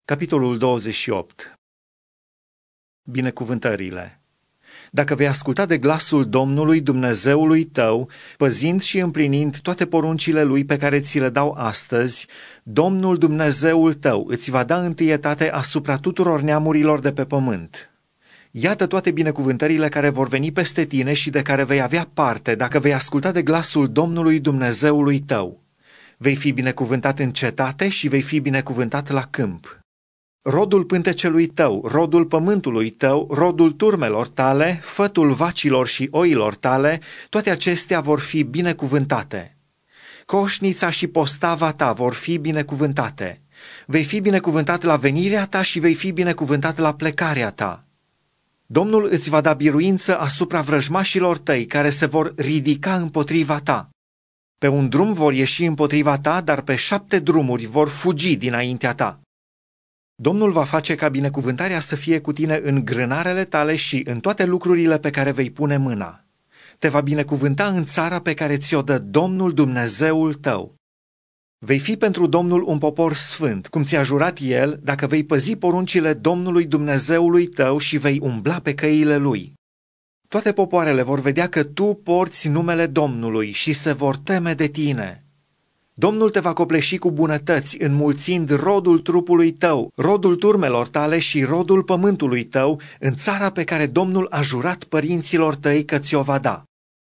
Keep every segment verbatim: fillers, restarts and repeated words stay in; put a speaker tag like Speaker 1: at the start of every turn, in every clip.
Speaker 1: Capitolul douăzeci și opt. Binecuvântările. Dacă vei asculta de glasul Domnului Dumnezeului tău, păzind și împlinind toate poruncile Lui pe care ți le dau astăzi, Domnul Dumnezeul tău îți va da întâietate asupra tuturor neamurilor de pe pământ. Iată toate binecuvântările care vor veni peste tine și de care vei avea parte dacă vei asculta de glasul Domnului Dumnezeului tău. Vei fi binecuvântat în cetate și vei fi binecuvântat la câmp. Rodul pântecelui tău, rodul pământului tău, rodul turmelor tale, fătul vacilor și oilor tale, toate acestea vor fi binecuvântate. Coșnița și postava ta vor fi binecuvântate. Vei fi binecuvântat la venirea ta și vei fi binecuvântat la plecarea ta. Domnul îți va da biruință asupra vrăjmașilor tăi care se vor ridica împotriva ta. Pe un drum vor ieși împotriva ta, dar pe șapte drumuri vor fugi dinaintea ta. Domnul va face ca binecuvântarea să fie cu tine în grânarele tale și în toate lucrurile pe care vei pune mâna. Te va binecuvânta în țara pe care ți-o dă Domnul Dumnezeul tău. Vei fi pentru Domnul un popor sfânt, cum ți-a jurat El, dacă vei păzi poruncile Domnului Dumnezeului tău și vei umbla pe căile Lui. Toate popoarele vor vedea că tu porți numele Domnului și se vor teme de tine. Domnul te va copleși cu bunătăți, înmulțind rodul trupului tău, rodul turmelor tale și rodul pământului tău, în țara pe care Domnul a jurat părinților tăi că ți-o va da.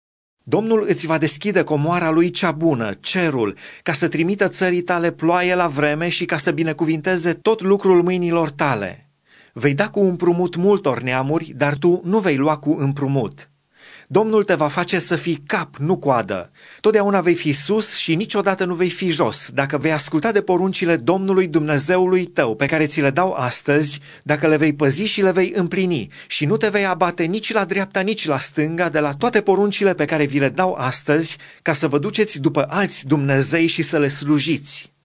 Speaker 1: Domnul îți va deschide comoara Lui cea bună, cerul, ca să trimită țării tale ploaie la vreme și ca să binecuvinteze tot lucrul mâinilor tale. Vei da cu împrumut multor neamuri, dar tu nu vei lua cu împrumut. Domnul te va face să fii cap, nu coadă. Totdeauna vei fi sus și niciodată nu vei fi jos, dacă vei asculta de poruncile Domnului Dumnezeului tău, pe care ți le dau astăzi, dacă le vei păzi și le vei împlini, și nu te vei abate nici la dreapta, nici la stânga, de la toate poruncile pe care vi le dau astăzi, ca să vă duceți după alți Dumnezei și să le slujiți.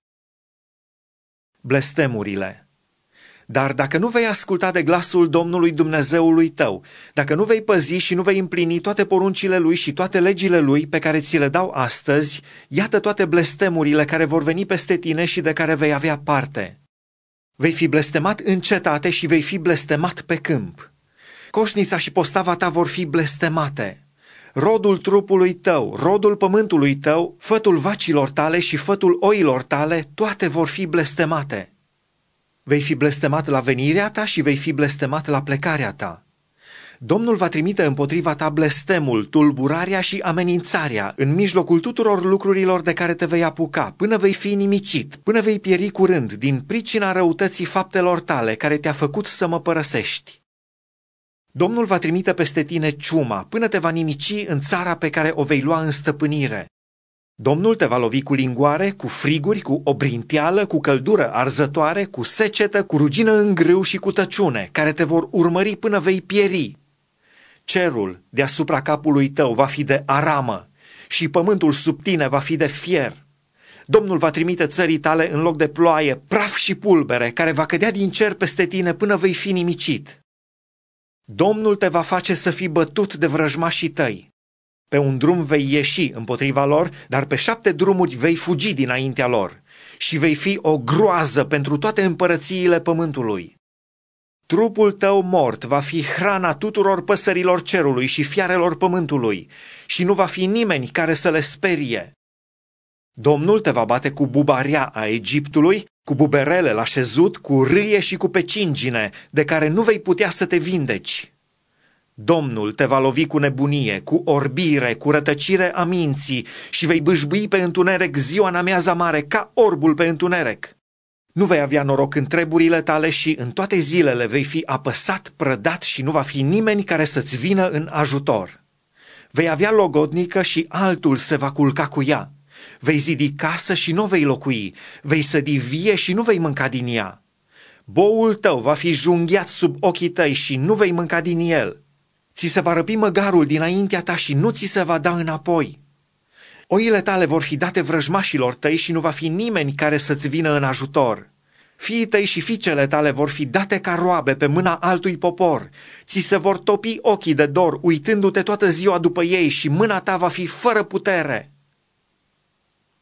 Speaker 1: Blestemurile. Dar dacă nu vei asculta de glasul Domnului Dumnezeului tău, dacă nu vei păzi și nu vei împlini toate poruncile Lui și toate legile Lui pe care ți le dau astăzi, iată toate blestemurile care vor veni peste tine și de care vei avea parte. Vei fi blestemat în cetate și vei fi blestemat pe câmp. Coșnița și postava ta vor fi blestemate. Rodul trupului tău, rodul pământului tău, fătul vacilor tale și fătul oilor tale, toate vor fi blestemate. Vei fi blestemat la venirea ta și vei fi blestemat la plecarea ta. Domnul va trimite împotriva ta blestemul, tulburarea și amenințarea în mijlocul tuturor lucrurilor de care te vei apuca, până vei fi nimicit, până vei pieri curând din pricina răutății faptelor tale care te-a făcut să mă părăsești. Domnul va trimite peste tine ciuma, până te va nimici în țara pe care o vei lua în stăpânire. Domnul te va lovi cu lingoare, cu friguri, cu obrinteală, cu căldură arzătoare, cu secetă, cu rugină în grâu și cu tăciune, care te vor urmări până vei pieri. Cerul deasupra capului tău va fi de aramă și pământul sub tine va fi de fier. Domnul va trimite țării tale în loc de ploaie, praf și pulbere, care va cădea din cer peste tine până vei fi nimicit. Domnul te va face să fii bătut de vrăjmașii tăi. Pe un drum vei ieși împotriva lor, dar pe șapte drumuri vei fugi dinaintea lor și vei fi o groază pentru toate împărățiile pământului. Trupul tău mort va fi hrana tuturor păsărilor cerului și fiarelor pământului și nu va fi nimeni care să le sperie. Domnul te va bate cu bubarea a Egiptului, cu buberele la șezut, cu râie și cu pecingine, de care nu vei putea să te vindeci. Domnul te va lovi cu nebunie, cu orbire, cu rătăcire a minții și vei bâșbâi pe întuneric ziua în amiaza mare ca orbul pe întuneric. Nu vei avea noroc în treburile tale și în toate zilele vei fi apăsat, prădat și nu va fi nimeni care să-ți vină în ajutor. Vei avea logodnică și altul se va culca cu ea. Vei zidi casă și nu vei locui, vei sădi vie și nu vei mânca din ea. Boul tău va fi junghiat sub ochii tăi și nu vei mânca din el. Ți se va răpi măgarul dinaintea ta și nu ți se va da înapoi. Oile tale vor fi date vrăjmașilor tăi și nu va fi nimeni care să-ți vină în ajutor. Fiii tăi și fiicele tale vor fi date ca roabe pe mâna altui popor. Ți se vor topi ochii de dor, uitându-te toată ziua după ei și mâna ta va fi fără putere.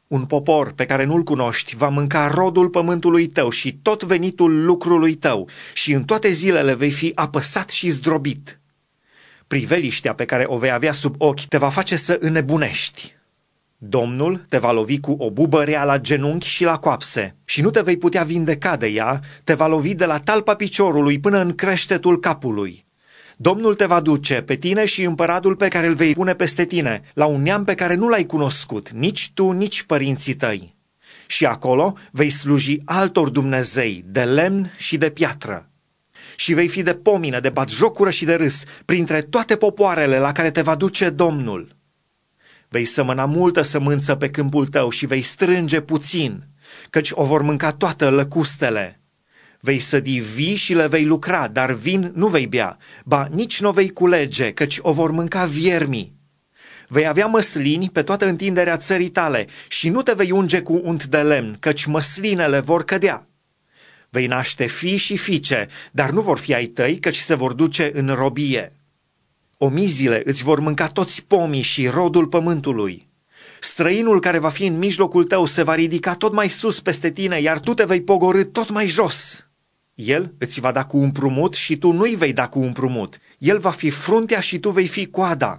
Speaker 1: Un popor pe care nu-l cunoști va mânca rodul pământului tău și tot venitul lucrului tău și în toate zilele vei fi apăsat și zdrobit. Priveliștea pe care o vei avea sub ochi te va face să înnebunești. Domnul te va lovi cu o bubă rea la genunchi și la coapse și nu te vei putea vindeca de ea, te va lovi de la talpa piciorului până în creștetul capului. Domnul te va duce pe tine și împăratul pe care îl vei pune peste tine, la un neam pe care nu l-ai cunoscut, nici tu, nici părinții tăi. Și acolo vei sluji altor dumnezei, de lemn și de piatră. Și vei fi de pomină, de batjocură și de râs, printre toate popoarele la care te va duce Domnul. Vei sămăna multă sămânță pe câmpul tău și vei strânge puțin, căci o vor mânca toate lăcustele. Vei sădi vii și le vei lucra, dar vin nu vei bea, ba nici nu vei culege, căci o vor mânca viermii. Vei avea măslini pe toată întinderea țării tale și nu te vei unge cu unt de lemn, căci măslinele vor cădea. Vei naște fii și fiice, dar nu vor fi ai tăi, căci se vor duce în robie. Omizile îți vor mânca toți pomii și rodul pământului. Străinul care va fi în mijlocul tău se va ridica tot mai sus peste tine, iar tu te vei pogorî tot mai jos. El îți va da cu împrumut și tu nu-i vei da cu împrumut. El va fi fruntea și tu vei fi coada.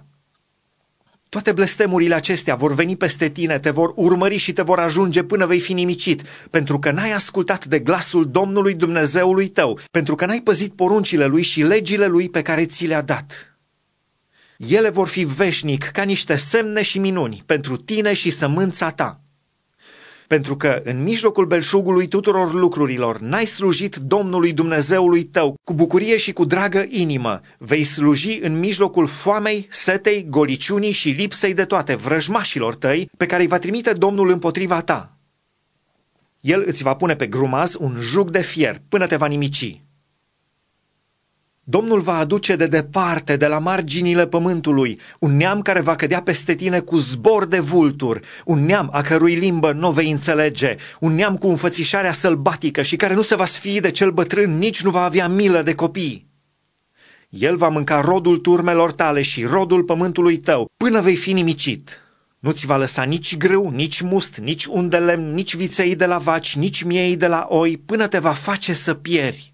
Speaker 1: Toate blestemurile acestea vor veni peste tine, te vor urmări și te vor ajunge până vei fi nimicit, pentru că n-ai ascultat de glasul Domnului Dumnezeului tău, pentru că n-ai păzit poruncile Lui și legile Lui pe care ți le-a dat. Ele vor fi veșnic ca niște semne și minuni pentru tine și sămânța ta. Pentru că în mijlocul belșugului tuturor lucrurilor n-ai slujit Domnului Dumnezeului tău cu bucurie și cu dragă inimă, vei sluji în mijlocul foamei, setei, goliciunii și lipsei de toate vrăjmașilor tăi pe care îi va trimite Domnul împotriva ta. El îți va pune pe grumaz un jug de fier până te va nimici. Domnul va aduce de departe, de la marginile pământului, un neam care va cădea peste tine cu zbor de vulturi, un neam a cărui limbă nu vei înțelege, un neam cu înfățișarea sălbatică și care nu se va sfii de cel bătrân, nici nu va avea milă de copii. El va mânca rodul turmelor tale și rodul pământului tău, până vei fi nimicit. Nu ți va lăsa nici grâu, nici must, nici un de lemn, nici viței de la vaci, nici miei de la oi, până te va face să pieri.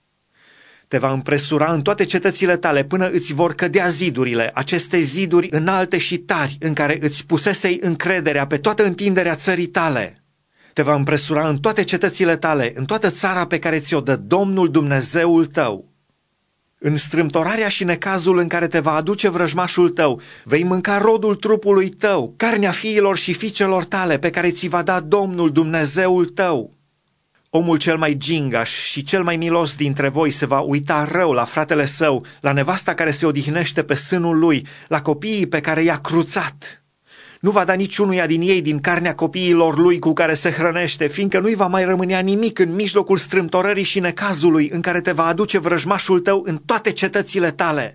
Speaker 1: Te va împresura în toate cetățile tale până îți vor cădea zidurile, aceste ziduri înalte și tari în care îți pusesei încrederea pe toată întinderea țării tale. Te va împresura în toate cetățile tale, în toată țara pe care ți-o dă Domnul Dumnezeul tău. În strâmtorarea și necazul în care te va aduce vrăjmașul tău, vei mânca rodul trupului tău, carnea fiilor și fiicelor tale pe care ți va da Domnul Dumnezeul tău. Omul cel mai gingaș și cel mai milos dintre voi se va uita rău la fratele său, la nevasta care se odihnește pe sânul lui, la copiii pe care i-a cruțat. Nu va da niciunuia din ei din carnea copiilor lui cu care se hrănește, fiindcă nu-i va mai rămânea nimic în mijlocul strâmtorării și necazului în care te va aduce vrăjmașul tău în toate cetățile tale.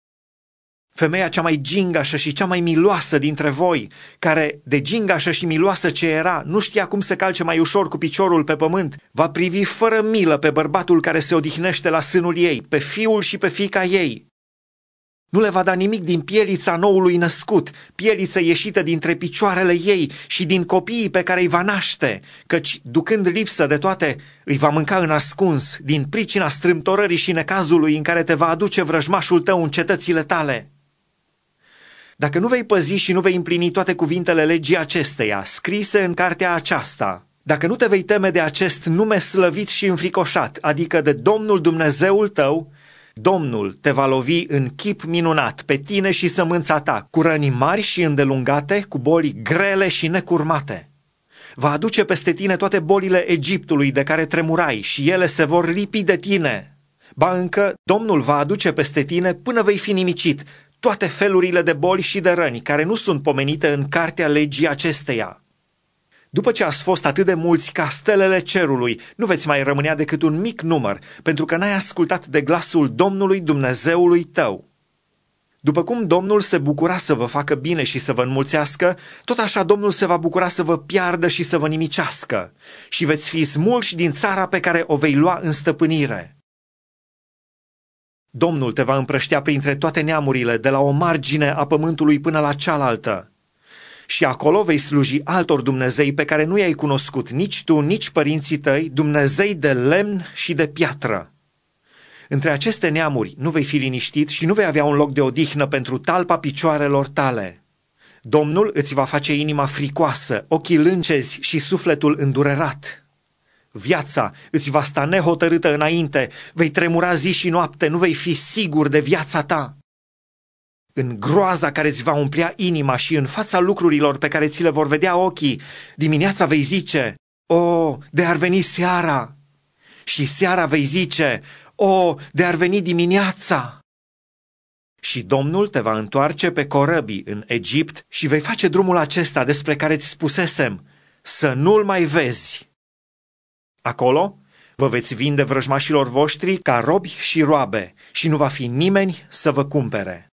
Speaker 1: Femeia cea mai gingașă și cea mai miloasă dintre voi, care, de gingașă și miloasă ce era, nu știa cum să calce mai ușor cu piciorul pe pământ, va privi fără milă pe bărbatul care se odihnește la sânul ei, pe fiul și pe fiica ei. Nu le va da nimic din pielița noului născut, pieliță ieșită dintre picioarele ei și din copiii pe care îi va naște, căci, ducând lipsă de toate, îi va mânca în ascuns, din pricina strâmtorării și necazului în care te va aduce vrăjmașul tău în cetățile tale. Dacă nu vei păzi și nu vei împlini toate cuvintele legii acesteia, scrise în cartea aceasta, dacă nu te vei teme de acest nume slăvit și înfricoșat, adică de Domnul Dumnezeul tău, Domnul te va lovi în chip minunat pe tine și sămânța ta, cu răni mari și îndelungate, cu boli grele și necurmate. Va aduce peste tine toate bolile Egiptului de care tremurai și ele se vor lipi de tine. Ba încă, Domnul va aduce peste tine până vei fi nimicit toate felurile de boli și de răni care nu sunt pomenite în cartea legii acesteia. După ce ați fost atât de mulți ca stelele cerului, nu veți mai rămânea decât un mic număr, pentru că n-ai ascultat de glasul Domnului Dumnezeului tău. După cum Domnul se bucura să vă facă bine și să vă înmulțească, tot așa Domnul se va bucura să vă piardă și să vă nimicească, și veți fi smulși din țara pe care o vei lua în stăpânire. Domnul te va împrăștea printre toate neamurile, de la o margine a pământului până la cealaltă. Și acolo vei sluji altor Dumnezei pe care nu i-ai cunoscut nici tu, nici părinții tăi, Dumnezei de lemn și de piatră. Între aceste neamuri nu vei fi liniștit și nu vei avea un loc de odihnă pentru talpa picioarelor tale. Domnul îți va face inima fricoasă, ochii lâncezi și sufletul îndurerat. Viața îți va sta nehotărâtă înainte, vei tremura zi și noapte, nu vei fi sigur de viața ta. În groaza care îți va umplea inima și în fața lucrurilor pe care ți le vor vedea ochii, dimineața vei zice, o, de ar veni seara! Și seara vei zice, o, de ar veni dimineața! Și Domnul te va întoarce pe corăbii în Egipt și vei face drumul acesta despre care ți spusesem, să nu-l mai vezi. Acolo vă veți vinde vrăjmașilor voștri ca robi și roabe și nu va fi nimeni să vă cumpere.